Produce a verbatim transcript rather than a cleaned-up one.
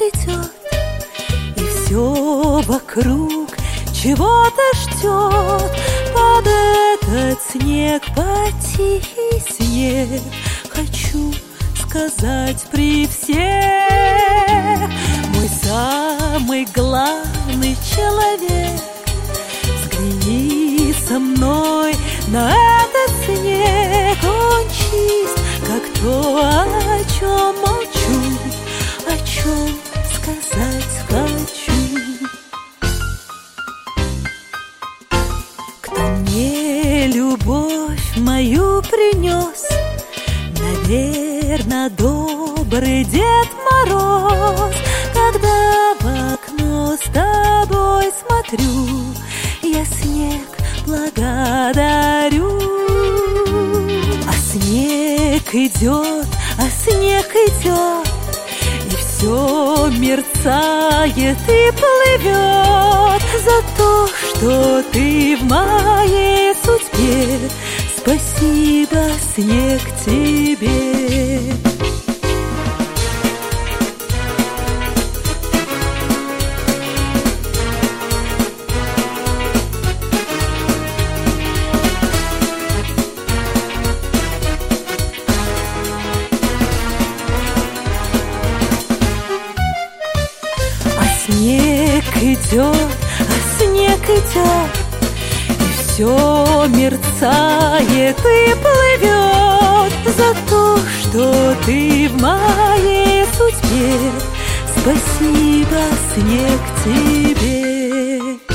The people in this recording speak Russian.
идет, и все вокруг чего-то ждет. Под этот снег, под тихий снег хочу сказать при всех: мой самый главный человек, взгляни со мной на этот снег. Он чист, как то, о чем молчу, о чем сказать хочу. Кто мне любовь мою принес, наверно, добрый Дед Мороз. Когда в окно с тобой смотрю, я снег благодарю. А снег идет, а снег идет, и все мерцает и плывет. За то, что ты в моей судьбе, спасибо, снег, тебе. Снег идет, а снег идет, и все мерцает и плывет. За то, что ты в моей судьбе, спасибо, снег, тебе.